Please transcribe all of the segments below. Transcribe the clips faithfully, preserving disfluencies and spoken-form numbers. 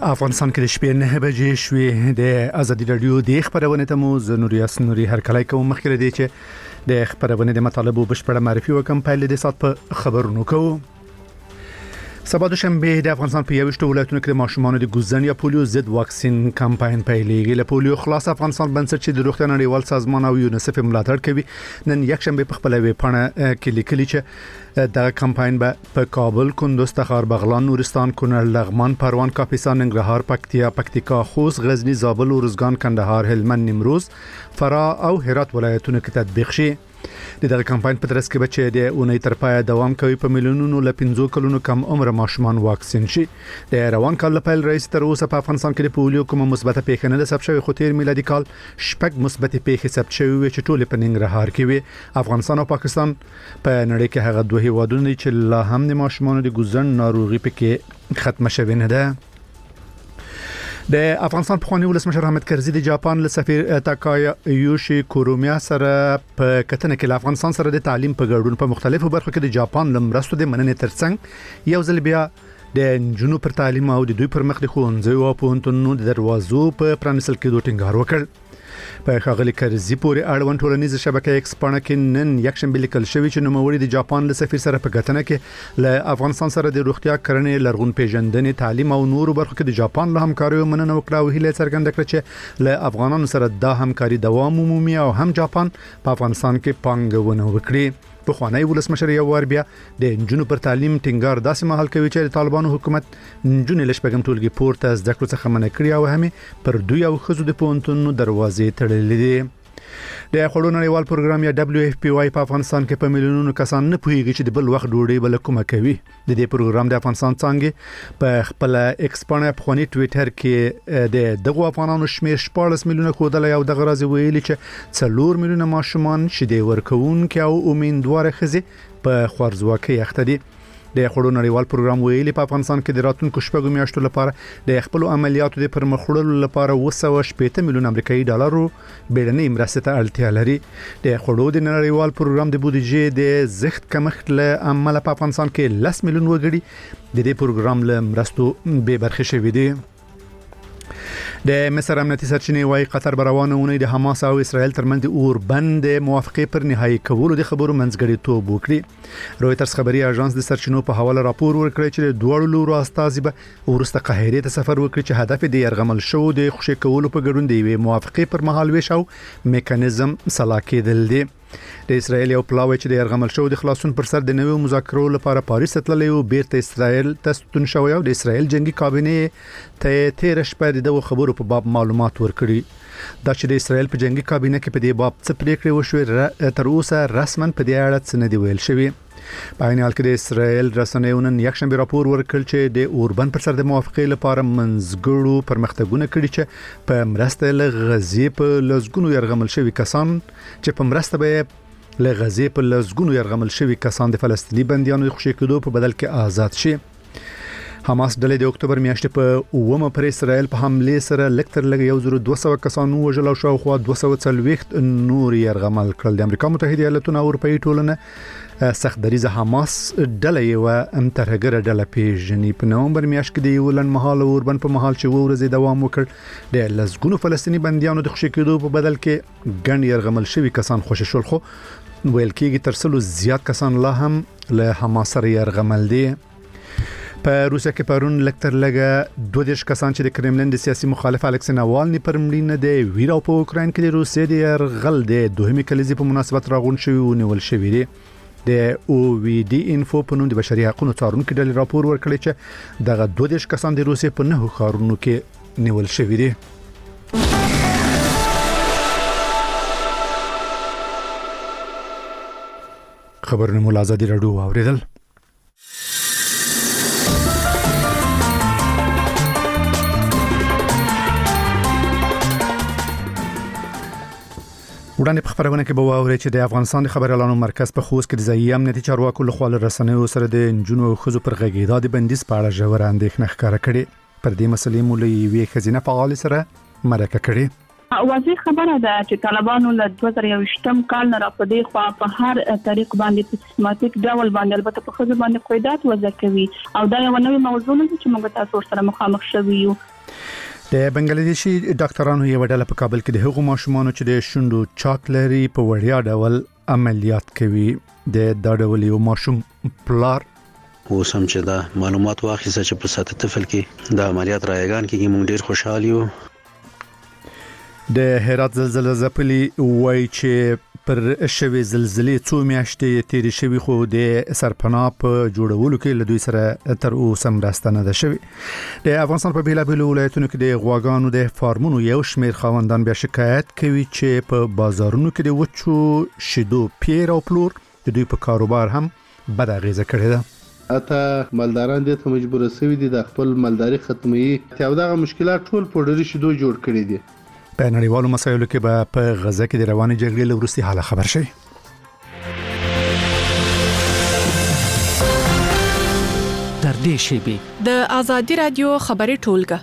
افغانستان کې د شپې نه بجې شوې د ازادي رادیو د خبرونه ته مو زنوریاس نوري هر کله کوم مخکره دی چې د خبرونه د مطالبه بشپړه معرفي وکم په لید سات په خبرونو کوو. سبا دوشنبه د افغانستان په یوشت ولایتونو کې د ماشومانو د ګوزن یا پولیو ضد واکسین کمپاین پیلېږي. له پولیو خلاص افغانستان بنسټ چې د روغتیا نړیوال سازمان او یونیسف ملاتړ کوي نن یکشنبه په خپل ویبپاڼه کې لیکلي چې دا کمپاین به په کابل، کندوز، تخار، بغلان، نورستان، کونړ، لغمان، پروان، کاپیسا، ننګرهار، پکتیا، پکتیکا، خوست، غزنی، زابل، ارزګان، کندهار، هلمند، نیمروز، فراه او هرات ولایتونو کې تطبیق شي. د دغه کمپاین په ترڅ کې بچي د اونۍ تر پای دوام کوي. په میلیونونو له پنځو کلونو کم عمر ماشومان واکسین شي. د روان کال لپاره رئیس تر اوسه په افغانستان کې د پولیو کومه مثبته پیښه نه ده ثبت شوې، خو تیر میلادي کال شپږ مثبته پیښې ثبت شوې چې ټول په ننګرهار کې وي. افغانستان او پاکستان په نړۍ کې هغه دوه هیوادونه چې لا هم د ماشومانو د ګوزن ناروغي پکې ختمه شوې نه ده. د افغانستان پخوانی ولسمشر حامد کرزي د جاپان له سفیر تاکایا یوشي کورومیا سره په کتنه کې له افغانستان سره د تعلیم په ګډون په مختلفو برخو کې د جاپان لمرستو د مننې ترڅنګ یو ځل بیا د جنوب پر تعلیم او د دوی پر مخ د ښوونځیو او پوهنتونونو د دروازو په پرانیستل کې دوه ټینګار وکړ. په ښاغلي کرزي پورې اړوند ټولنیز شبکې ایکس پاڼه کې نن یکشنبه لیکل شوی چې نوموړي د جاپان له سفیر سره په کتنه کې له افغانستان سره د روغتیا کرنې، لرغون پیژندنې، تعلیم او نورو برخو کې د جاپان له همکاریو مننه وکړه او هیله څرګنده کړه چې له افغانانو سره دا همکاري دوام ومومي او هم جاپان په افغانستان کې پانګونه وکړي. په خوانی ولسمشر یو ور بیا د انجونو پر تعلیم ټینګار داسې مهال کوي چې د طالبانو حکومت انجونې لشپګم ټولګي پورته زده کړو څخه منع کړی او هم پر دوی او خزو د پونتونو دروازې تړلې دي. د خړو نړیوال پروګرام یا دبليو اف پی واي په افغانستان کې په میلیونونو کسان نه پوهیږي چې د بل وخت ډوډۍ بل کومه کوي. د دې پروګرام د افغانستان څنګه په خپل ایکس پاڼه په خونی ټوئیټر کې د دغه افغانانو شمیر شپږ میلیونه خودل یو دغه راځي ویلي چې څلور میلیونه ماشومان شیدې ورکون کې او امیندوار خزي په خوارزواکۍ اخته دي. د خړو نړیوال پروګرام ویلي په افغانستان کې د راتلونکو شپږو میاشتو لپاره د خپل عملیاتو د پرمخوړلو لپاره اوه سوه شپږ میلیون امریکایي ډالرو بیړنۍ مرستې ته اړتیا لري. د خړو د نړیوال پروګرام د بودیجې د زښت کمښت له امله په افغانستان کې لس میلیون وګړي د دې پروګرام له مرستو به برخه شوي دي. د مصر امنیتي سرچینې وايي قطر روانه ونی د حماس او اسرائیل ترمنځ د اوربند موافقې پر نهایی کولو د خبرو منځګړیتوب وکړي. رويټرز خبري اژانس د سرچینو په حواله راپور ورکړی چې د دوه لورو استازي به ورسته قاهره ته سفر وکړي چې هدف د يرغمل شو د خوشی کولو په ګډون دی موافقې پر مهال ویش او میکانیزم سلا کېدل دي. د اسرائیل یو پلاوی چې د يرغمل شو د خلاصون پر سر د نوو مذاکرو لپاره پاریس ته تللی او بیرته اسرائیل ته ستون شوی او د اسرائیل جنگي کابینه ته تیر شپه د خبرو په باب معلومات ورکړي. دا چې د اسرائیل په جنگي کابینه کې په دې باب څه پریکړه وشوه تر اوسه رسماً په دې اړه څه نه دی ویل شوی. په عین حال کې د اسرائیل رسنیو نن یکشنبه راپور ورکړ چې د اوربند پر سر د موافقې لپاره منځګړو پرمختګونه کړي چې په مرسته له غزې په لزګونو يرغمل شوی کسان چې په مرسته به له غزې په لزګونو يرغمل شوی کسان د فلسطینی بنديانو خوشی کېدو په بدل کې آزاد شي. حماس ډلې د اکتوبر میاشتې په اومه پر اسرائیل په حمله سره لکتر لګ یو زره دوه سوه کسانو وژل او شاوخوا دوه سوه څلوېښت نور يرغمل کړل. د امریکا متحده ایالاتونو او اروپאי ټولنه سخت دریزه حماس ډلې یو امترګره ډله پیژني. په نومبر میاشت کې د یو لن مهال اوربند په مهال چې ورځې دوام وکړ د لزګونو فلسطینی بنديانو د خوشی کېدو په بدل کې ګڼ يرغمل شوی کسان خوشی شول، خو ویل کېږي تر څلو زیات کسان لا هم له حماس سره يرغمل دي. په روسیا کې پرون لکتر لګه دوه دیش کسان چې د کرملین د سیاسي مخالف الکسی ناوالني پر مړینه د ویرا په اوکراین کې د روسیې د يرغل د دوهمې کلیزې په مناسبت راغون شوی او نیول شوی دی. د او وی ډي انفو په نوم د بشري حقوقو څارونکو ډلې راپور ورکړی چې دغه دوه دیش کسان د روسیې په نهو ښارونو کې نیول شوی دي. خبرونه مو آزادي رادیو اوریدل. وړاندې په خبرونه کې به واوري چې د افغانستان د خبر اعلانو مرکز په خوست کې د ځایي امنیتي چارواکو له خوا رسنیو سره د انجونو او خزو پر غږیدا د بندیز په اړه ژور اندېښنه ښکاره کړې. پر دې مسلې مو له یوې خزینه فعال سره مرکه کړې. واضح خبره ده چې طالبانو له دوه زره یوویشتم کال نه را پدې خو په هر طریق باندې په سیستماتیک ډول باندې البته په خزو باندې قیدات وضع کوي او دا یو نوې موضوع نه چې موږ تاسو سره مخامخ شوي یو. د بنگلاديشي ډاکټرانو یو ډله په کابل کې د هغو ماشومانو چې د شونډو چاک لري په وړیا ډول عملیات کوي. د دا ډول یو ماشوم پلار اوس هم چې دا معلومات واخیسته چې په ساته طفل کې د عملیات رایگان کې موږ ډیر خوشاله یو. د هرات زلزلې ځپلي وای چې پر شوي زلزلې څو میاشتې تیرې شوي خو د سرپناه په جوړولو کې له دوی سره تر اوسه مرسته نه ده شوې. د افغانستان په بیلابیلو ولایتونو کې د غواګانو د فارمونو یو شمېر خاوندان بیا شکایت کوي چې په بازارونو کې د وچو شیدو پیر او پلور د دوی په کاروبار هم بد اغیزه کړې ده. اته مالداران دې ته مجبور شوي دي د خپل مالداري ختمي او دغه مشکلات ټول په ډېر شیدو جوړ کړي دي. په نړیوالو مسایلو کې به په غزه کې د روانې جګړې له وروستي حاله خبر شي. تر دې شی د آزادي رادیو خبري ټولګه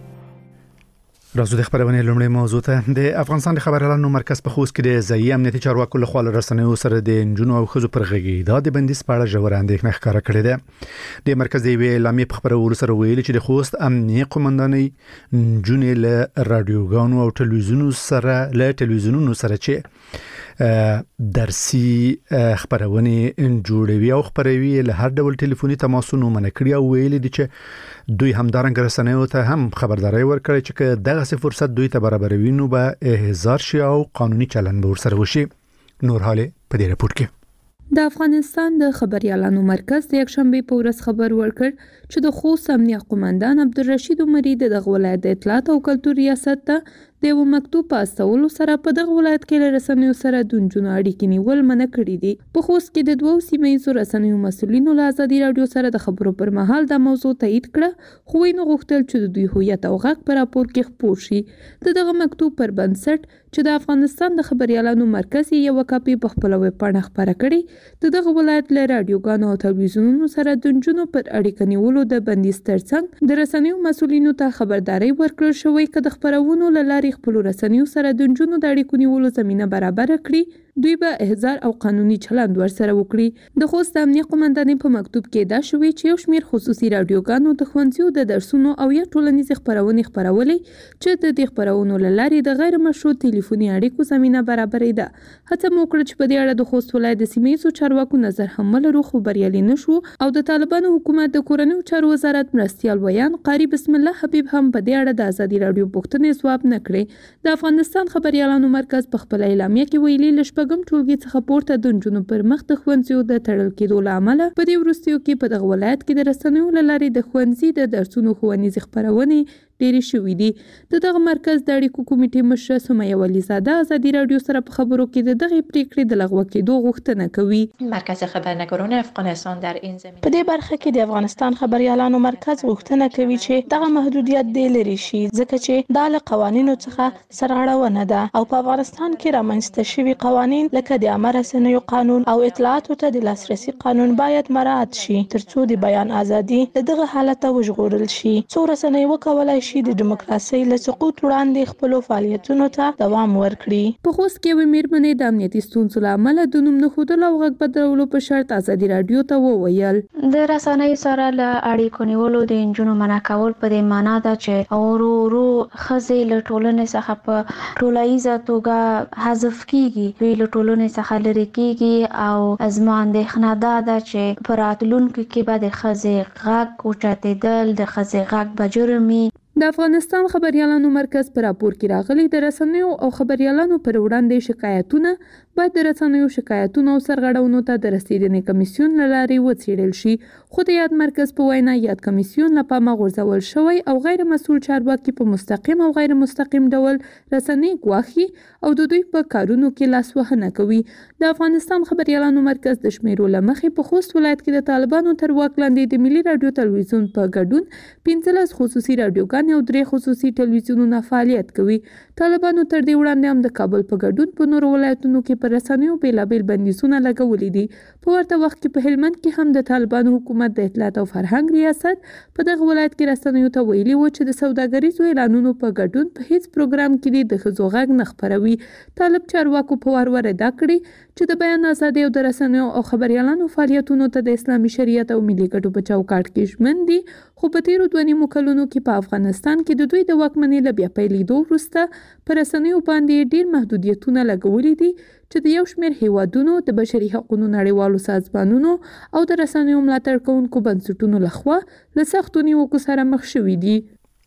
راځو د خبرونه لومړی موضوع ته. د افغانستان د خبريالانو مرکز په خوست کې د ځایي امنیتي چارواکو له خوا رسنیو سره د انجونو او خزو پر غږیدا د بندیز په اړه ژور اندېښنه ښکاره کړې ده. د مرکز دی ویل لامي په خبرولو سره ویل چې د خوست امنیتي قومندانۍ انجونې له رادیوګانو او ټلویزیونونو سره له ټلویزیونونو سره چې درسي خبرونه جوړوي او خبروي له هر ډول ټلیفوني تماسونو منکړي او ویل دي چې دوی همدارنګ رسنیو ته هم خبرداري ورکړي چې دغه فرصت دوی ته برابروي نو به احضار شي او قانوني چلند به ورسره وشي. نور حاله په دې رپورت کې د افغانستان د خبريالانو مرکز د یکشنبه په ورځ خبر ورکړ چې د خوست امنیتي قومندان عبدالرشید عمری د ولایت د اطلاعات او کلتور ریاست ته د یو مکتوب په استولو سره په دغه ولایت کې له رسنیو سره د انجونو اړیکې نیول منع کړي دي. په خوست کې د دوو سیمه‌ییزو رسنیو مسؤلینو له آزادي رادیو سره د خبرو پر مهال د موضوع تایید کړه خو یې نو غوښتل چې د دوی هویت او غږ په راپور کې خپور شي. د دغه مکتوب پر بنسټ چې د افغانستان د خبريالانو مرکز یو کاپي په خپل ویب پاڼه خبره کړي د دغه ولایت له رادیوګانو او تلویزیونونو سره د انجونو پر اړیکه نیولو د بندیز ترڅنګ د رسنیو مسؤلینو ته خبرداري ورکړل شوې چې د خبرونو له لارې خپل رسنیو سره د انجونو د اړیکو نیولو زمينه برابر کړي دوی به احضار او قانوني چلند ورسره وکړي. د خوست امنیتي قومندانۍ په مکتوب کې دا شوی چې یو شمېر خصوصي رادیوګانو د ښوونځیو د درسونو او یا ټولنیز خبرونه خبرولې چې د دې خبرونو له لارې د غیر مشروع ټلیفوني اړیکو زمينه برابرې ده. هڅه مو کړې چې په دې اړه د خوست ولایت د سیمه‌ییزو چارواکو نظر هم لرو خو بریالي نشو او د طالبانو حکومت د کورنیو چارو وزارت مرستيال ویان قاری بسم الله حبیب هم په دې اړه د آزادي رادیو پوښتنې ځواب نه کړې. د افغانستان خبريالانو مرکز په خپل اعلامیه کې ویلي لشپږم ټولګي څخه پورته د انجونو پر مخ د ښوونځیو د تړل کېدو له امله په دې وروستیو کې په دغه ولایت کې د رسنیو له لارې د ښوونځي د درسونو ښوونیزې خبرونې ډېری شوې دي. د دغه مرکز د اړیکو کمیټې مشره سمیه ولیزاده آزادي رادیو سره په خبرو کې د دغه پریکړې د لغوه کېدو غوښتنه کوي. مرکز خبرنگاران افغانستان در این زمینه په دې برخه کې د افغانستان خبريالانو مرکز غوښتنه کوي چې دغه محدودیت دی لري شي ځکه چې د قوانینو څخه سرغړونه ده او په افغانستان کې رامنځته شوي قوانین لکه د عامه رسنیو قانون او اطلاعاتو ته د لاسرسي قانون باید مراعات شي ترڅو د بیان ازادي له دغه حالت وژغورل شي. څو رسنۍ وکولای شي د دیموکراسي له سقوط وړاندې خپل فعالیتونو ته دوام ورکړي. په خوست کې یوې میرمنې د امنیتي ستونزو له امله د نوم نه ښودلو او غږ بدلولو په شرط آزادي رادیو ته وویل د رسنیو سره له اړیکو نیولو د انجونو منع کول په دې معنی ده چې ورو ورو ښځې له ټولنې څخه په ټولایزه توګه حذف کیږي دوی له ټولنې څخه لرې کیږي او زما اندېښنه ده ده چې په راتلونکي کې به د ښځې غږ اوچتېدل د ښځې غږ به جرمي. د افغانستان خبريالانو مرکز پر راپور کې راغلي د رسنیو او خبريالانو پر وړاندې شکایتونه باید د رسنیو شکایتونو او سرغړونو ته د رسیدنې کمیسیون له لارې وڅېړل شي. خو د یاد مرکز په وینا یاد کمیسیون له پامه غورځول شوی او غیر مسؤل چارواکي په مستقیم او غیر مستقیم ډول رسنۍ ګواښي او د دوی په کارونو کې لاسوهنه کوي. د افغانستان خبريالانو مرکز د شمیرو له مخې په خوست ولایت کې د طالبانو تر واک لاندې د ملي رادیو تلویزیون په ګډون پنځلس خصوصي رادیوګانې او درې خصوصي تلویزیونونه فعالیت کوي. طالبانو تر دې وړاندې هم د کابل په ګډون په نورو ولایتونو کې پر رسنیو بیلابیل بندیزونه لګولي دي. په ورته وخت کې په هلمند کې هم د طالبانو حکومت د اطلاعات او فرهنګ ریاست په دغه ولایت کې رسنیو ته ویلي و چې د سوداګریزو اعلانونو په ګډون په هیڅ پروګرام کې د ښځو غږ نه خپروي. طالب چارواکو په وار ور ادا کړي چې د بیان ازادي او د رسنیو او خبريالانو فعالیتونو ته د اسلامي شریعت او ملي ګټو په چوکاټ کې ژمن دي خو په تیرو دوه نیمو کلونو کې په افغانستان کې د دوی د واکمنۍ له بیا پیلېدو وروسته پر رسنیو باندې ډېر محدودیتونه لګولي دي چې د یو شمېر هیوادونو د بشري حقوقو نړیوالو سازمانونو او د رسنیو ملاتړ کوونکو بنسټونو لخوا له سختو نیوکو سره مخ شوي دي.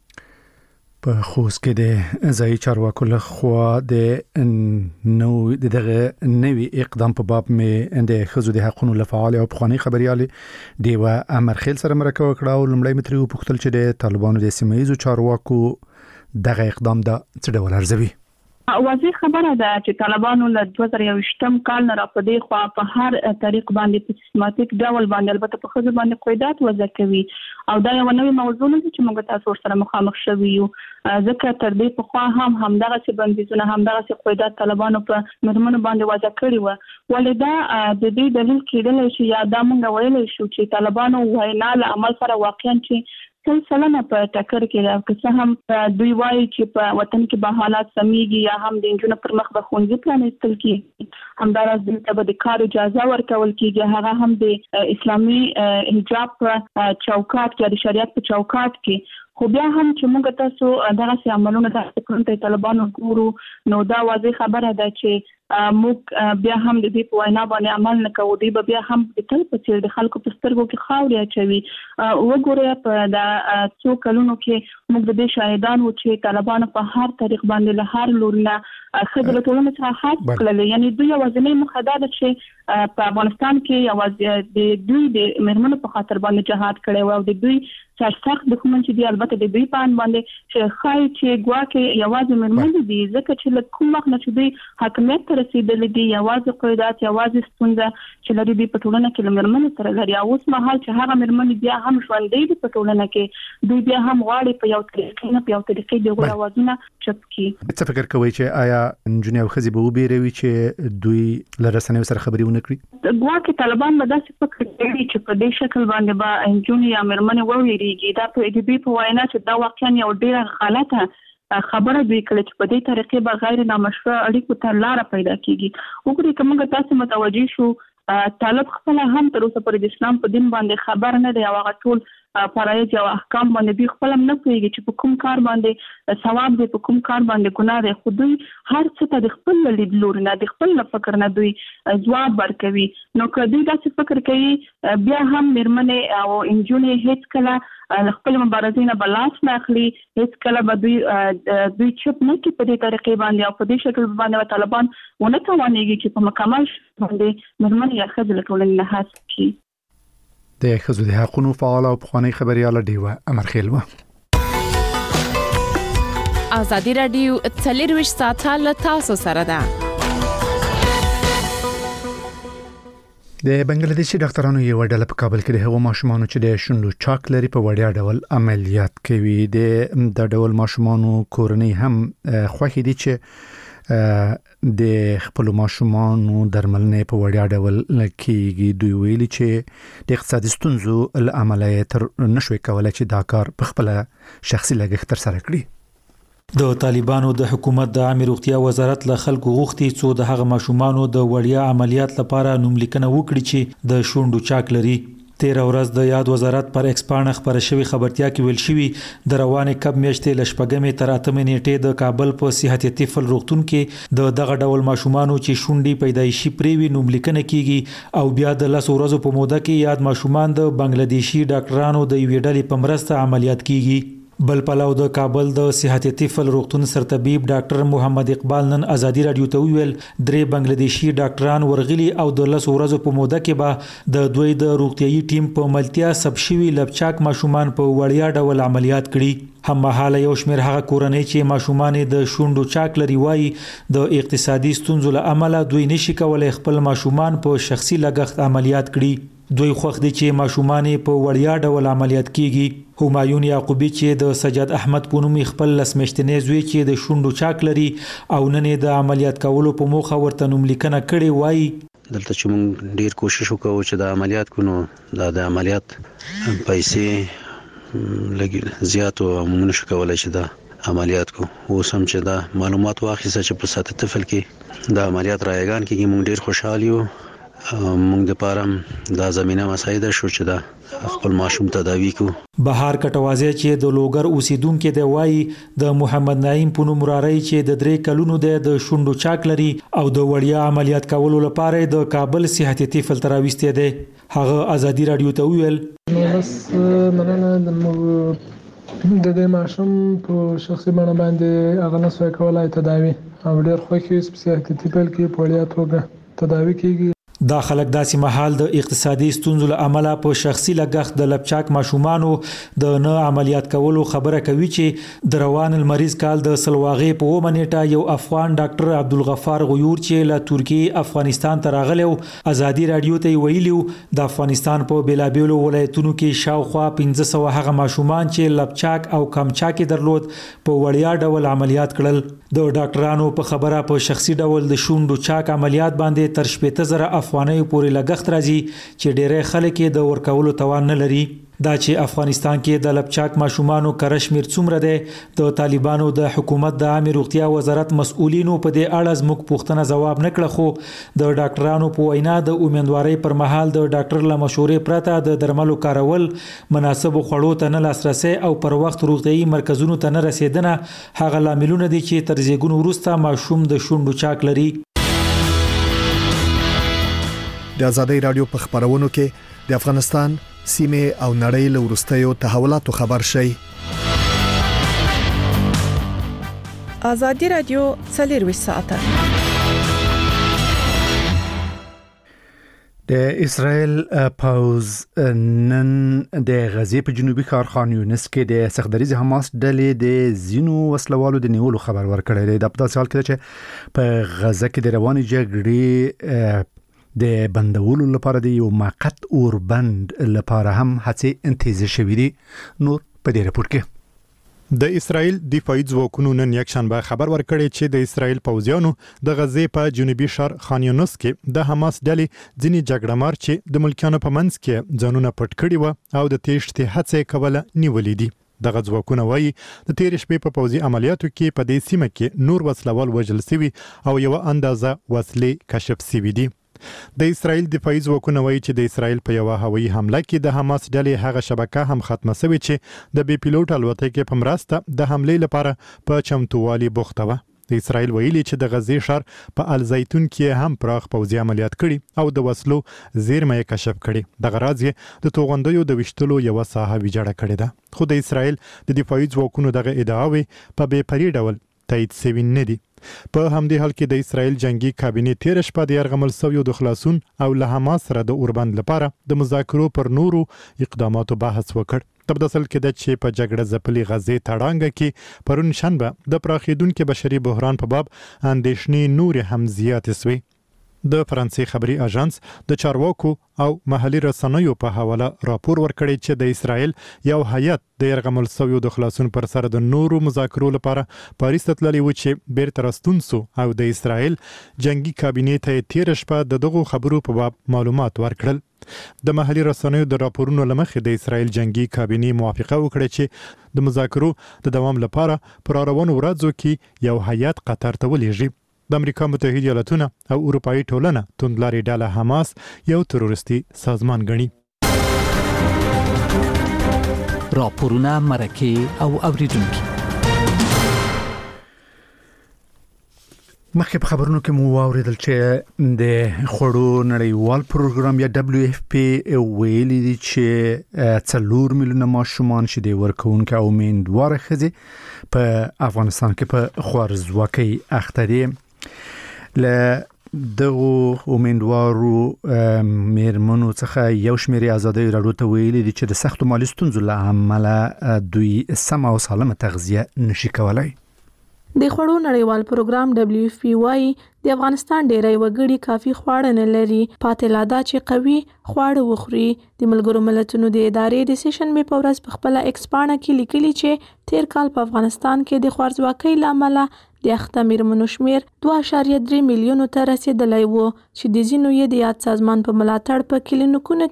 په خوست کې د ځایي چارواکو لخوا د نو دغه نوي اقدام په باب مې د ښځو د حقوقو لپاره او پخوانی خبريالې دیوه امرخیل سره مرکه وکړه او لومړی متری وپوښتل چې د طالبانو د سیمایي چارواکو دغه اقدام د څه ډول ارزوي. واضح خبره ده چې طالبانو له دوه زره یوویشتم کال نه راپدې خو په هر طریق باندې په سیستماتیک ډول باندې البته په خځو باندې قیودات وضع کوي او دا یو نوې موضوع نه چې موږ تاسو سره مخامخ شوي یو ځکه تر دې په خوا هم همدغه څه بندیزونه همدغه قیودات طالبانو په مرمنو باندې وضع کړی و ولدا د دې دلیل کېدل چې یا دا موږ ویلای شو چې طالبانو وینا له عمل سره واقعا چې سلسله په ټکر کې راځي که هم دوی وایي چې په وطن کې به حالات سميږي یا هم د انجونو پر مخ به خوندې پلانستل کیږي همدارس د د کار اجازه ورکول کیږي هغه هم د اسلامي حجاب په چوکاټ کې د شریعت په چوکاټ کې خو بیا هم چې موږ تاسو دغه سي عملونه د حکومت طالبانو ګورو نو دا واضح خبره ده چې موږ بیا هم د دې په وینا باندې عمل نه کوو دی بیا هم د تل په څیر د خلکو په سترګو کې خاورې اچوي وګوره په د څو کلونو کې موږ د دې شاهدان وو چې طالبانو په هر طریق باندې له هر لورنه خبره ټولنه سره حق کړل یعنی دوی یوازینی مخدد چې په افغانستان کې یوازې د دوی د مرمنو په خاطر باندې جهاد کړي او د دوی سخت دښمن چې دی البته د دوی په ان باندې چې خای چې ګواکې یوازې مرمن دي ځکه چې له کوم وخت نه چې دوی حاکمیت ته رسیدلي دي یوازې قیودات یوازې ستونزه چې لري دی په ټولنه کې مرمن سره لري او اوس مهال چې هغه مرمن بیا هم ژوندۍ دي په ټولنه کې دوی بیا هم غواړي په یو طریقې نه په یو طریقې د غوړاوازونه چپ کی. څه فکر کوي چې آیا انجنیر او خزي به وبېروي چې دوی لرسنیو سره خبري ونه کړی؟ ګواکې طالبان به داسې فکر کوي چې په دې شکل باندې به انجنیر یا مرمن وویری دا په ای ډي بي په وینا چې دا واقعا یو ډیره غلطه خبره دی کله چې په دې طریقې به غیر نامشروع اړیکو ته لار پیدا کیږي وګورئ کومه تاسو متوجي شو طالب خپل هم تر اوسه پر د اسلام په دین باندې خبر نه دی او هغه ټول فرایض او احکام باندې به خپل هم نه کوي چې په کوم کار باندې ثواب دی په کوم کار باندې ګناه دی خو دوی هر څه ته د خپل لیدلور نه د خپل فکر نه دوی ځواب ورکوي نو که دوی داسې فکر کوي بیا هم مرمنې او انجونې هیڅ کله خپل مبارزینه بلاس نه اخلي هیڅ کله به دوی دوی چپ نه کوي په دې طریقې باندې او په دې شکل باندې طالبان ونه توانېږي چې په مکمل باندې مرمنې یا ښځې له ټولنې نه حذف کړي. د ښځو د حقوقو فعال او پخوانی خبرياله دیوه امرخیل و. ازادي رادیو څلرویشت ساعته له تاسو سره ده. د بنگلاديشي ډاکټرانو یو ډله په کابل کې د هغو ماشومانو چې د شونډو چاک لري په وړیا ډول عملیات کوي د د ډول ماشومانو کورنۍ هم خوښ دي چې د خپل ماشومانو درملنه په وړیا ډول کېږي دوی ویلي چې د اقتصادي ستونزو له امله تر نشوي کولای چې دا کار په خپل شخصي لګښت تر سره کړي. د طالبانو د حکومت د عامه روغتیا وزارت له خلکو غوښتي څو د هغه ماشومانو د وړیا عملیات لپاره نوملیکنه وکړي چې د شونډو چاک لري. تیر ورځ د یاد وزارت پر ایکس پاڼه خبر شوی خبرتیا کې ویل شوی د روانه کب میاشتې لشپګمې تر اتمې نیټې د کابل په صحت طفل روغتون کې د دغه ډول ماشومانو چې شونډې پیدایشي پریوي نوملیکنه کیږي او بیا د لس ورځو په موده کې یاد ماشومان د بنگلاديشي ډاکټرانو د یوې ډلې په مرسته عملیات کیږي. بل پلاو د کابل د صحت طفل روغتون سرطبيب ډاکټر محمد اقبال نن ازادي رادیو ته ویل درې بنگلاديشي ډاکټران ورغلي او د لس ورځو په موده کې به د دوی د روغتيایي ټیم په ملتیا سب شوی لبچاک ماشومان په وړیا ډول عملیات کړي هم مهاله یو شمېر هغه کورنۍ چې ماشومان د شونډو چاک لري وایي د اقتصادي ستونزو له امله دوی نشي کولای خپل ماشومان په شخصي لګښت عملیات کړي. دوی خوښ دي چې ماشومان په وړیا ډول عملیات کیږي. همایون یعقوبی چې د سجاد احمد په نوم خپل لسمشتنې زوی چې د شونډو چاک لري او نن د عملیات کولو په موخه ورته نوملیکنه کړي وایي دلته چې موږ ډیر کوشش وکړو چې د عملیات کونو د عملیات پیسې لګي زیات او موږ نشو کولای چې د عملیات کو اوس هم چې د معلومات واخیسته چې په ساته طفل کې د عملیات رایگان کې موږ ډیر خوشاله یو موږ د پارم دا زمينه مساعده شو چې دا خپل ماشوم تداوی کو. بهار کټوازی چې د لوګر اوسیدونکو دی وایي د محمد نعیم په نوم راري چې د درې کلونو د شونډو چاک لري او د وړیا عملیات کولو لپاره د کابل صحتي طفل تراويسته دی. هغه ازادي رادیو ته ویل نو بس مننه د دې ماشوم په شخصي باندې باندې هغه نسوي کولای تداوی او ډېر خوښي صحتي طفل کې په وړیا توګه تداوی کیږي. دا خلک داسې محل د اقتصادي ستونزو له امله په شخصي لګښت د لپچاک ماشومانو د نه عملیات کولو خبره کوي چې د روان المریض کال د سلواغې په ومنېټه یو افغان ډاکټر عبدالغفار غیور چې له ترکیه افغانستان ته راغلی ازادي رادیو ته ویلیو د افغانستان په بیلابیلو ولایتونو کې شاوخوا پنځه سوه هغه ماشومان چې لپچاک او کمچاک درلود په وړیا ډول عملیات کړل. د ډاکټرانو په خبره په شخصي ډول د شونډو چاک عملیات باندې تر شپږ زره افغانۍ پورې لګښت راځي چې ډېری خلک د ورکولو توان نه لري. دا چې افغانستان کې د لپچاک ماشومانو کره شمیر څومره دی د طالبانو د حکومت د عامه روغتیا وزارت مسؤلینو په دې اړه زموږ پوښتنه ځواب نه کړ، خو د ډاکټرانو په وینا د امیدوارۍ پر مهال د ډاکټر له مشورې پرته د درملو کارول، مناسب خوړو ته نه لاسرسي او پر وخت روغتيایي مرکزونو ته نه رسیدنه هغه لاملونه دي چې تر زیږون وروسته ماشوم د شونډو چاک لري. د ازادي رادیو په خبرونو کې د افغانستان سیمه او نړۍ له ورستیو تحولاتو خبر شي. ازادي رادیو څلور ساعته د اسرائیل پاوز نن د غزې په جنوبي ښار خان یونس کې د سخدریز حماس ډلې د زینو وسلوالو د نیولو خبر ورکړی دی. د په داسې حال کې چې په غزه کې د روانې جګړې د بندولو لپاره د یو موقت اوربند لپاره هم هڅې انتهازي شوې دي. نور په دې راپور کې د اسرائیل دفاعي ځواکونو نن یکشنبه خبر ورکړی چې د اسرائیل پوځیانو د غزې په جنوبي ښار خان یونس کې د حماس ډلې ځینې جګړهمار چې د ملکیانو په منځ کې ځانونه پټ کړي و او د تېښتې هڅې کوله نیولې دي. دغه ځواکونه وایي د تېرې شپې په پوځي عملیاتو کې په دې سیمه کې نور وسلوال وژل شوي او یو اندازه وسلې کشف شوي دي. د اسرائیل دفاعي ځواکونه وایي چې د اسرائیل په یو هوایي حمله کې د حماس ډلې هغه شبکه هم ختمه شوې چې د بي پیلوټ الوتکې په مرسته د حملې لپاره په چمتووالي بوخته وه. د اسرائیل ویلي چې د غزې ښار په الزیتون کې هم پراخ پوځي عملیات کړي او د وسلو زیرمه کشف کړي. دغه راز یې د توغندیو د وشتلو یو ساحه ویجاړه کړې ده، خو د اسرائیل د دفاعي ځواکونو دغه ادعاوې په بې پرې ډول تایید شوي نه دي. په همدې حال کې د اسرائیل جنگي کابینه تیر شپه د یرغمل شویو د خلاصون او له حماس سره د اوربند لپاره د مذاکرو پر نورو اقداماتو بحث وکړ. تبدسل کې د چې په جګړه ځپلي غزې تړانګه کې پرون شنبه د پراخېدونکو بشري بحران په باب اندېښنې نور هم زیات شوې. د فرانسې خبري اژانس د چارواکو او محلي رسنیو په حواله راپور ورکړی چې د اسرائیل یو هیئت د یرغمل شویو د خلاصون پر سر د نورو مذاکرو لپاره پاریس ته تللی و چې بیرته راستون سو او د اسرائیل جنگي کابینې ته تیر شپه د دغو خبرو په باب معلومات ورکړل. د محلي رسنیو د راپورونو لمخې د اسرائیل جنگي کابینې موافقه وکړه چې د مذاکرو د دوام لپاره پر روانو ورځو کې یو هیئت قطر ته ولېږي. د امریکا متحده ایالاتونه او اروپאי ټولنه توندلاري ډله حماس یو تروریستي سازمان ګڼي. راپورونه مرکه او اوریدونکو مخکې په خبرونو کې مو واوریدل چې د خوړو نړیوال پروګرام یا دبليو اف پی ویلي دي چې څلور میلیونه ماشومان چې د ورکوونکو او میندواره ښځې په افغانستان کې په خوارځواکۍ اخته دي. له دغو امیندوارو میرمنو څخه یو شمېر ازادي رادیو ته ویلي دي چې د سختو مالي ستونزو له امله دوی سمه او سالمه تغذیه نشي کولای. د خوړو نړیوال پروګرام دبليو اف پی وايي د افغانستان ډیری وګړي کافي خواړه نه لري. پاتې لا دا چې قوي خواړه وخوري. د ملګرو ملتونو د ادارې د سیشن می په ورځ په خپل ایکسپانه کې لیکلي چې تیر کال په افغانستان کې د خوارځواکۍ لامل د اخته میرمنو شمیر دوه اعشاریه درې میلیونو ته رسیدلی و چې د ځینو یې د یاد سازمان په ملاتړ په کلینیکونو کې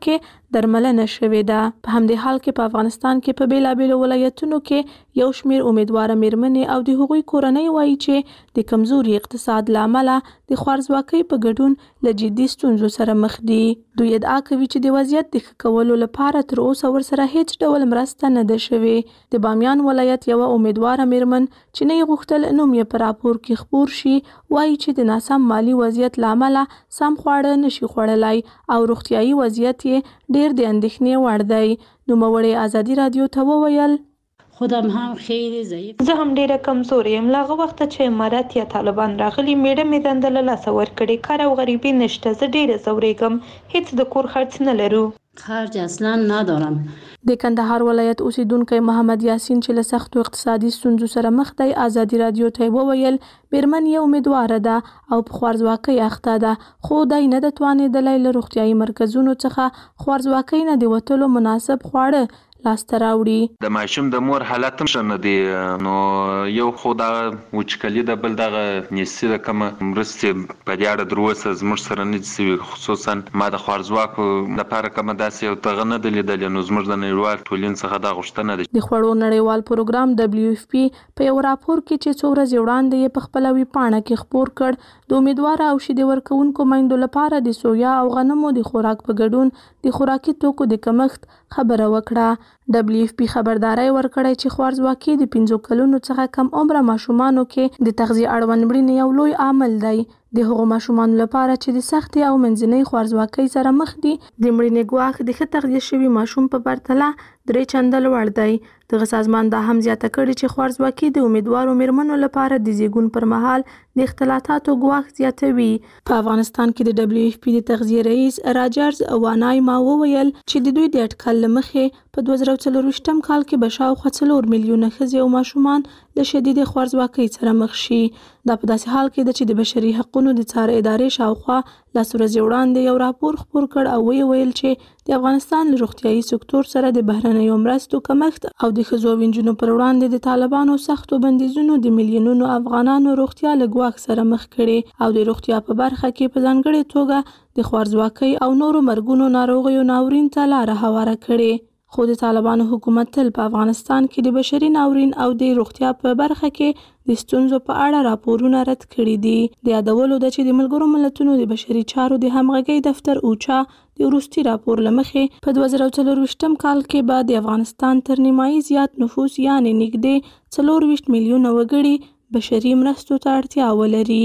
درملنه شوې ده. په همدې حال کې په افغانستان کې په بیلابېلو ولایتونو کې یو شمېر امیدواره میرمنې او د هغوی کورنۍ وایي چې د کمزوري اقتصاد له امله د خوارځواکۍ په ګډون له جدي ستونزو سره مخ دي. دوی ادعا کوي چې د وضعیت د ښه کولو لپاره تر اوسه ورسره هیڅ ډول مرسته نه ده شوې. د بامیان ولایت یوه امیدواره میرمن چې نه یې غوښتل نوم یې په راپور کې خپور شي وایي چې د ناسم مالي وضعیت له امله سم خواړه نشي خوړلای او روغتیایي وضعیت یې ډیر د اندېښنې وړ دی. نوموړې ازادي رادیو ته وویل خودم هم خیلی ضعیف زه هم ډیره کمزوري یم. له هغه وخته چې امارات یا طالبان راغلي میړه مې دنده له لاسه ورکړې. کار او غریبي نشته. زه ډیره ځورېږم. هیڅ د کور خرڅ نه لرو. خرج اصلا ندارم. د کندهار ولایت اوسیدونکی محمد یاسین چې له سختو اقتصادي ستونزو سره مخ دی ازادي رادیو ته وویل میرمن یې امیدواره ده او په خوارځواکۍ اخته ده خو دی نه ده توانېدلی له روغتیایي مرکزونو څخه خوارځواکۍ نه د وتلو مناسب خواړه لاسته راوړي. د ماشوم د مور حالت هم ښه نه دی نو یو خو دغه وچکلي ده بل دغه نیستي د کومه مرستې په دې اړه تر اوسه زموږ سره نه دي سوي. خصوصا ما د خوارځواکو دپاره کومه داسې یو دغه نه دی لیدلی نو زموږ د نړیوال ټولنې څخه دا غوښتنه ده. د خوړو نړیوال پروګرام دبلیو اف پی په یو راپور کې چې څو ورځې وړاندې یې په خپله ویبپاڼه کې خپور کړ د امیدواره او شیدې ورکوونکو میندو لپاره د سویا او غنمو د خوراک په ګډون د خوراکي توکو د کمښت خبره وکړه. دبلیو اف پی خبرداري ورکړی چې خوارځواکي د پنځو کلونو څخه کم عمره ماشومانو کې د تغذیه اړوند مړینې یو لوی عامل دی. د هغو ماشومانو لپاره چې د سختي او منځنۍ خوارځواکۍ سره مخ دي د مړینې ګواښ د ښه تغذیه شوي ماشوم په پرتله درې چنده لوړ دی. دغه سازمان دا هم زیاته کړې چې خوارځواکي د امیدوارو میرمنو لپاره د زیږون پر مهال د اختلاطاتو ګواښ زیاتوي. په افغانستان کې د دبلیو اف پی د تغذیه رئیس راجرز وانای ما وویل چې د دوی د اټکل له مخې په دوه زره څلرویشتم کال کې به شاوخوا څلور میلیونه ښځې او ماشومان له شدیدې خوارځواکۍ سره مخ شي. دا په داسې حال کې ده چې د بشري حقونو د څار ادارې شاوخوا لس ورځې وړاندې یو راپور خپور کړ او ویې ویل چې د افغانستان له روغتیایي سکتور سره د بهرنیو مرستو کمښت او د ښځو او نجونو پر وړاندې د طالبانو سختو بندیزونو د میلیونونو افغانانو روغتیا له ګواښ سره مخ کړي او د روغتیا په برخه کې په ځانګړې توګه د خوارځواکۍ او نورو مرګونو ناروغیو ناورین ته لاره هواره کړي. خو د طالبانو حکومت تل په افغانستان کې د بشري ناورین او د روغتیا په برخه کې د ستونزو په اړه راپورونه رد کړي دي. د یادولو ده چې د ملګرو ملتونو د بشري چارو د همغږۍ دفتر اوچا د وروستي راپور له مخې په دوه زره څلرویشتم کال کې به د افغانستان تر نیمایي زیات نفوس یعنې نږدې څلورویشت میلیونه وګړي بشري مرستو ته اړتیا ولري.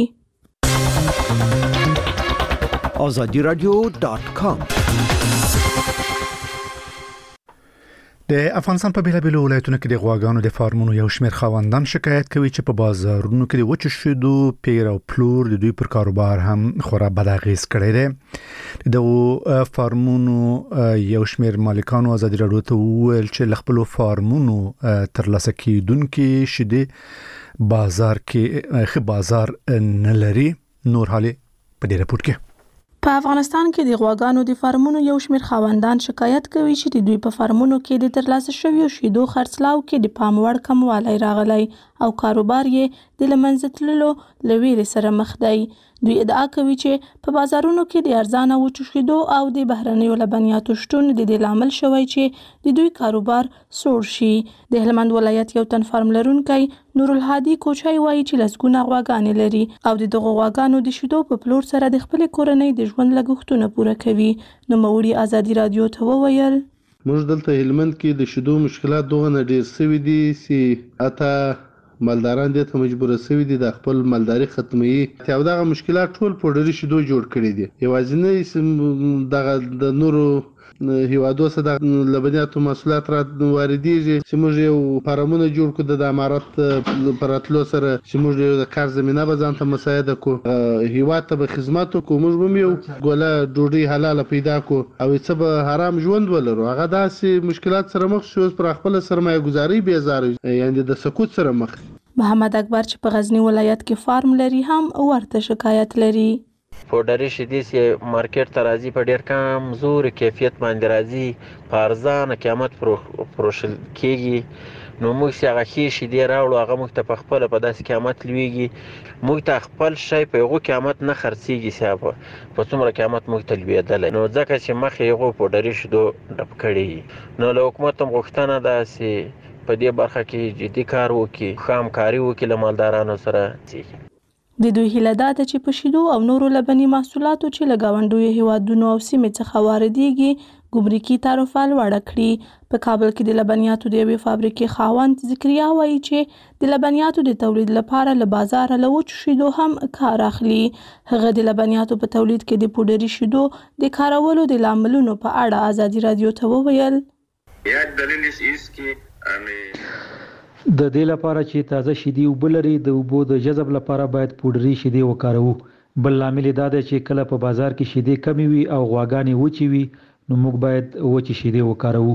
آزادی رادیو ډاټ کام د افغانستان په بیلابېلو ولایتونو کې د غواګانو د فارمونو یو شمېر خاوندان شکایت کوي چې په بازارونو کې د وچو شیدو پیر او پلور د دوی پر کاروبار هم خورا بد اغېز کړی دی. د فارمونو یو شمېر مالکانو ازادي راډیو ته وویل چې له خپلو فارمونو ترلاسه کیدونکي شیدې بازار کې ښه بازار نه لري. نور حالې په دې راپور کې په افغانستان کې د غواګانو د فارمونو یو شمېر خاوندان شکایت کوي چې د دوی په فارمونو کې د ترلاسه شویو شیدو خرڅلاو کې د پام وړ کموالی راغلی او کاروبار یې د له منځه تللو له ویرې سره مخ دی. دوی ادعا کوي چې په بازارونو کې د ارزانه وچو شیدو او د بهرنیو لبنیاتو شتون د دې لامل شوی چې د دوی کاروبار سوړ شي. د هلمند ولایت یو تن فارم لرونکی نورالهادي کوچای وایي چې لسګونه غواګانې لري او د دغو غواګانو د شیدو په پلور سره د خپلې کورنۍ د ژوند لګښتونه پوره کوي. نوموړي ازادي رادیو ته وویل موږ دلته هلمند کې د شیدو مشکلات دغه نه ډېر سوي دي چې اته مالداران دې ته مجبور سوي دي د خپل مالداري ختمي او دغه مشکلات ټول پوډري شیدو جوړ کړي دي. یوازینی دغه د نورو هیوادو څخه د لبنیاتو محصولات را واردېږي چې موږ یو فارمونه جوړ کړو د امارات پر اتلو سره چې موږ یو د کار زمينه به ځان ته مساعده کو هیواد ته به خدمت کو موږ به یو ګوله ډوډۍ حلاله پیدا کو او څه به حرام ژوند ولرو. هغه داسې مشکلات سره مخ شو پر خپل سرمایه گذاري بیزار یعنی د سقوط سره مخ. محمد اکبر چې په غزنی ولایت کې فارم لري هم ورته شکایت لري. پوډري شیدې چې مارکیټ ته راځي په ډېر کمزور کیفیت باندې راځي په ارزانه قیمت پروشل کېږي نو موږ چې هغه ښې شیدې راوړو هغه موږ ته په خپله په داسې قیمت لویږي موږ ته خپل شی په هغو قیمت نه خرڅېږي صاحب په څومره قیمت موږ ته لوېدلی نو ځکه چې مخکې هغو پوډري شیدو ډپ کړي نو له حکومت هم غوښتنه ده چې په دې برخه کې جدي کار وکړي ښه همکاري وکړي له مالدارانو سره د دوی هیله دا ده چې په شیدو او نورو لبني محصولاتو چې له ګاونډیو هیوادونو او سیمې څخه واردېږي ګمرکي تعرفه لوړه کړي. په کابل کې د لبنیاتو د یوې فابریکې خاوند ذکریا وایي چې د لبنیاتو د تولید لپاره له بازاره له وچو شیدو هم کار اخلي. هغه د لبنیاتو په تولید کې د پوډري شیدو د کارولو د لاملونو په اړه ازادي رادیو ته وویل. یک دلیل ایست که د دې لپاره چې تازه شیدې اوبه لري د اوبو د جذب لپاره باید پوډري شیدې وکاروو. بل لامل دا دی چې کله په بازار کې شیدې کمې وي او غواګانې وچې وي نو موږ باید وچې شیدې وکاروو.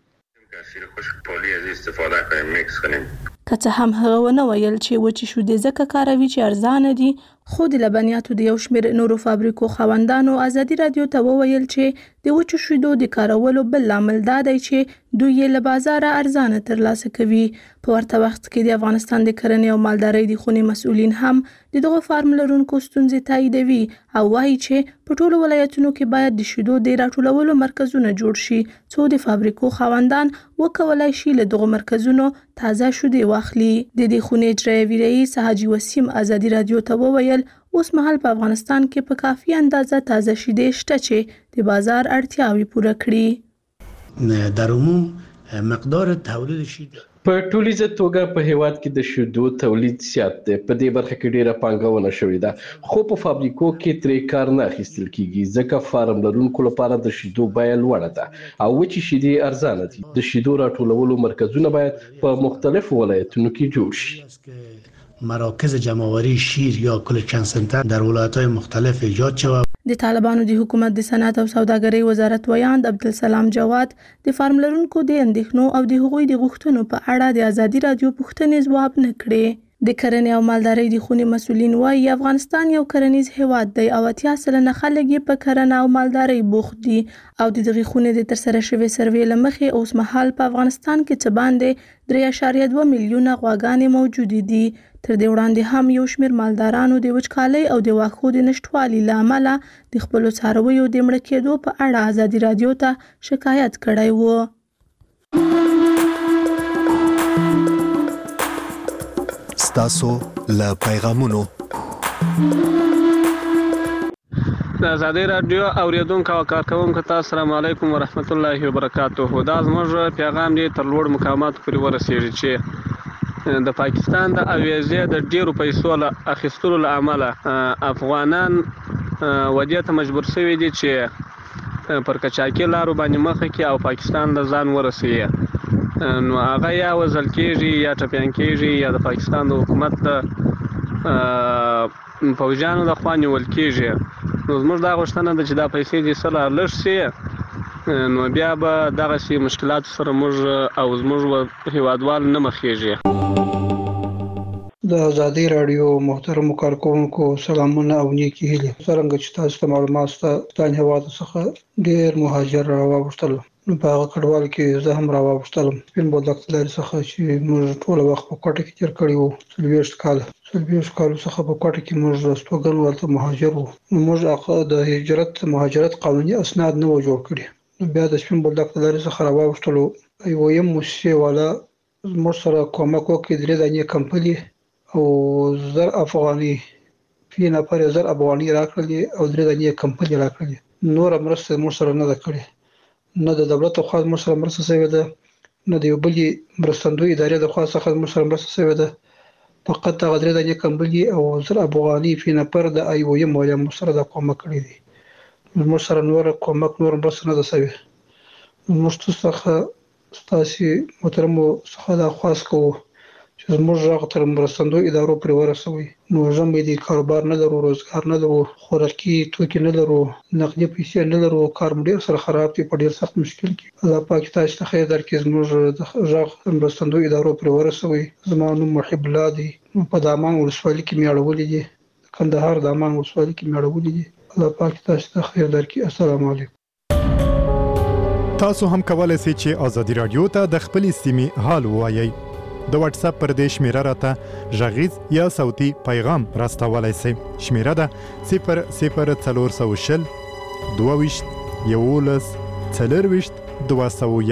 که څه هم هغه ونه ویل چې وچې شیدې ځکه کاروي چې ارزانه دي خو د لبنیاتو د یو شمېر نورو فابریکو خاوندانو ازادي رادیو ته وویل چې د وچو شیدو د کارولو بل لامل دا دی چې دوی یې له بازاره ارزانه ترلاسه کوي. په ورته وخت کې د افغانستان د کرنې او مالدارۍ د خونې مسؤلین هم د دغه فارم لرونکو ستونزې تاییدوي او وایي چې په ټولو ولایتونو کې باید د شیدو د راټولولو مرکزونه جوړ شي څو د فابریکو خاوندان وکولای شي له دغه مرکزونو تازه شیدې واخلي. د دې خونې اجرایوي رئیس حاجي وسیم ازادي رادیو ته وویل اوس مهال په افغانستان کې په کافي اندازه تازه شیدې شته چې د بازار اړتیاوې پوره کړي. در عموم مقدار تولید شیدې په ټولیزه توګه په هیواد کې د شیدو تولید زیات دی. په دې برخه کې ډیره پانګونه شوې ده خو په فابریکو کې ترې کار نه اخیستل کیږي ځکه فارم لرونکو لپاره د شیدو بیه لوړه ده او وچې شیدې ارزانه دي. د شیدو راټولولو مرکزونه باید په مختلفو ولایتونو کې جوړ شي. مراکز جمع‌آوری شیر یا کلچن سنتر در ولایت‌های مختلف ایجاد شود. د طالبانو د حکومت د صنعت او سوداګرۍ وزارت ویاند عبدالسلام جواد د فارم لرونکو د اندېښنو او د هغوی د غوښتنو په اړه د ازادي رادیو پوښتنې ځواب نه کړې. د کرنې او مالدارۍ د خونې مسؤلین وایي افغانستان یو کرنیز هیواد دی او اتیا سلنه خلک یې په کرنه او مالدارۍ بوخت دي او د دغې خونې د ترسره شوې سروې له مخې اوس مهال په افغانستان کې څه باندې درې اعشاریه دوه میلیونه غواګانې موجودې دي. تر دې وړاندې هم یو شمېر مالدارانو د وچکالۍ او د واښو د نشتوالي له امله د خپلو څارویو د مړه کېدو په اړه ازادي رادیو ته شکایت کړی و. ستاسو له پیغامونو د ازادي رادیو اوریدونکو او کارکونکو ته السلام علیکم ورحمت الله وبرکاتہ. دا زموږ پیغام دی تر لوړ مقاماتو پورې ورسیږي چې د پاکستان د اویزې د ډیرو پیسو له اخیستلو له امله افغانان ودې ته مجبور شوي دي چې پر کچاکي لارو باندې مخه کې او پاکستان د ځان ورسوي نو هغه یا وزل کېږي یا ټپیان کېږي یا د پاکستان د حکومت د پوځیانو د خوا نیول کېږي. نو زموږ دا غوښتنه ده چې دا پیسې دې سره لږ شي نو بیا به دغسې مشکلاتو سره موږ او زموږ هیوادوال نه مخېږي. د ازادي رادیو محترم کارکونکو سلامونه او نیکی هیلې. څرنګه چې تاسو ته معلومات ستاسو هیواد څخه ډیر مهاجر راوستل نو په هغه کډوال کې زه هم راوستلم. سپین بولدک لري څخه چې موږ ټول وخت په کوټه کې تیر کړی وو څلوېښت کال څلوېښت کال څخه په کوټه کې موږ ستوګن ولته مهاجر وو. موږ د هجرت مهاجرت قانوني اسناد نه و جوړ کړی. بیا د سپین بولدک لري څخه راوستلو یو یم موسسې والا موږ سره کومک وکړي. درې دانې کمپنۍ او زر افغاني فی نفر زر افغاني راکړلې او درې دانې کمپنۍ راکړلې. نور مرسته موږ سره نه ده کړې. نه د دولت خوا موږ سره مرسته شوې ده نه د یو بلې مرستندوی ادارې د خوا څخه موږ سره مرسته شوې ده. فقط هغه درې دانې کمپنۍ او زر افغاني فی نفر د آی او ایم والا موږ سره دا کومک کړی دی. موږ سره نور کومک نور مرسته نه ده شوې. موږ څخه ستاسو محترمو څخه دا خواست کوو چې زموږ غږ تر مرستندوی ادارو پورې ورسوي. نو زموږ د کاروبار نه لرو، روزګار نه لرو، خوراکي توکي نه لرو، نقدي پیسې نه لرو، کار مو ډېر سره خراب دی، په ډېر سخت مشکل کې. الله پاک تاسو ته خیر درکړي. زموږ د غږ مرستندوی ادارو پورې ورسوي. زما نوم محب الله دی. په دامان ولسوالۍ کې مې اړولې دي. کندهار دامان ولسوالۍ کې مې اړولې دي. الله پاک تاسو ته خیر درکړي. السلام علیکم. تاسو هم کولای شئ چې ازادي رادیو ته د خپلې سیمې حال ووایئ. د واتس اپ پر دې شمیره راته غږیز یا صوتي پیغام راستولای شئ. شمیره ده صفر صفر څلور سوه شل دوه ویشت یولس څلور ویشت دوه سوه